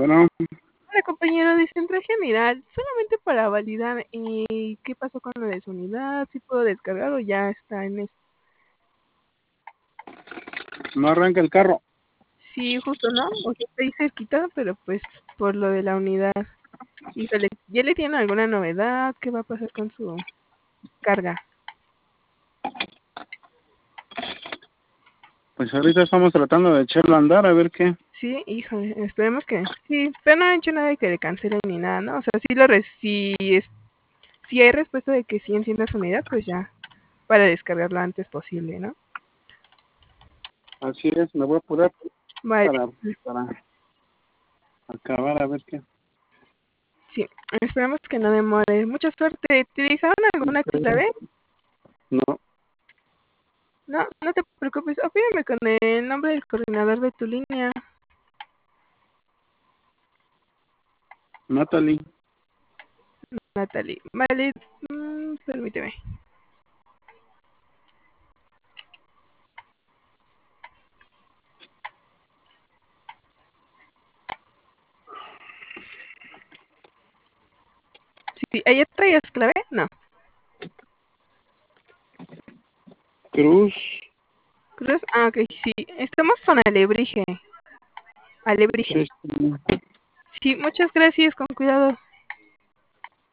Bueno, Hola compañero, dice en traje general, solamente para validar qué pasó con lo de su unidad, si puedo descargar o ya está en eso. no arranca el carro. Sí, justo no, o sea, está ahí cerquita, pero pues por lo de la unidad. Híjole, ¿ya le tienen alguna novedad? ¿Qué va a pasar con su carga? Pues ahorita estamos tratando de echarlo a andar, a ver qué. Sí, híjole, esperemos que sí, pero no han hecho nada de que le cancelen ni nada, ¿no? O sea, si hay respuesta de que sí encienda su unidad, pues ya, para descargarlo antes posible, ¿no? Así es, me voy a apurar Vale, para acabar, a ver qué. sí, esperemos que no demore. Mucha suerte. ¿Te dejaron alguna clave? No, No, no te preocupes. Apóyame con el nombre del coordinador de tu línea. Natalie. Natalie. Vale, permíteme. Sí, ¿ayer traías clave? No. Cruz. Cruz, ok, sí. Estamos con Alebrije. Alebrije. Sí, Sí, muchas gracias, con cuidado.